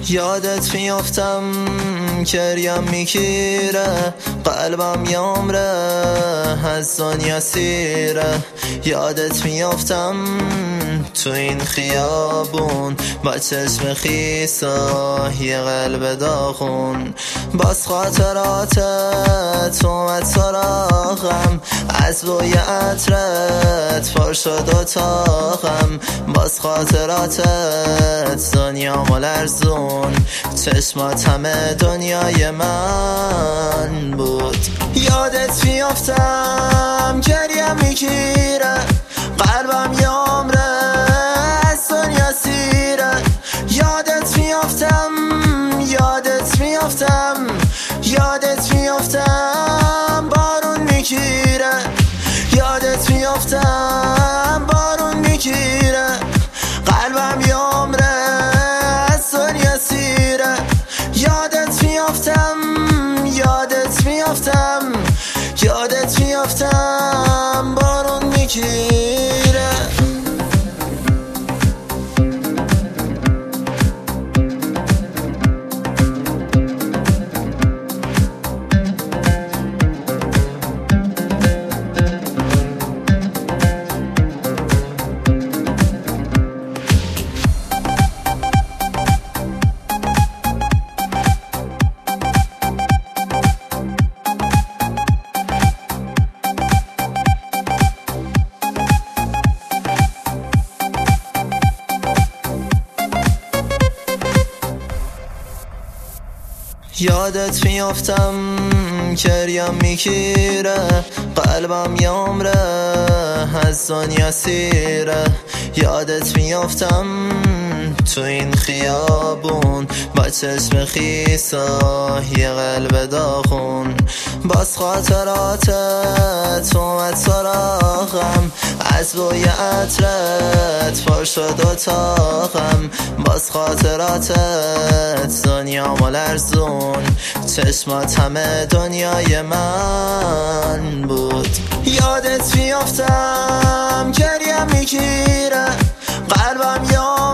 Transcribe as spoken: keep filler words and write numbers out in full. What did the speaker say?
یادت میافتم کریم میگیره، قلبم یامره از دنیا سیره. یادت میافتم تو این خیابون با چشم خیسا یه قلب داغون. باز خاطراتت اومد سراغم، از بوی عطرت پر شد اتاقم. باز خاطراتت دنیامو لرزون، چشمات همه دنیای من بود. یادت میافتم گریه میگیره، قلبم یامره از دنیا سیره. یادت میافتم یادت میافتم یادت میافتم بارون میگیره. یادت میافتم بارون میگیره، قلبم یامره از دنیا سیره. یادت میافتم یادت میافتم یادت میافتم بارون میگیره. یادت میافتم کریم میگیره، قلبم یامره از دنیا سیره. یادت میافتم تو این خیابون با چشم خیسا یه قلب داغون. باز خاطراتت اومد سراغم، از بوی عطرت پر شد اتاقم. باز خاطراتت دنیامو لرزون، چشمات همه دنیای من بود. یادت میافتم گریه میگیره، قلبم یا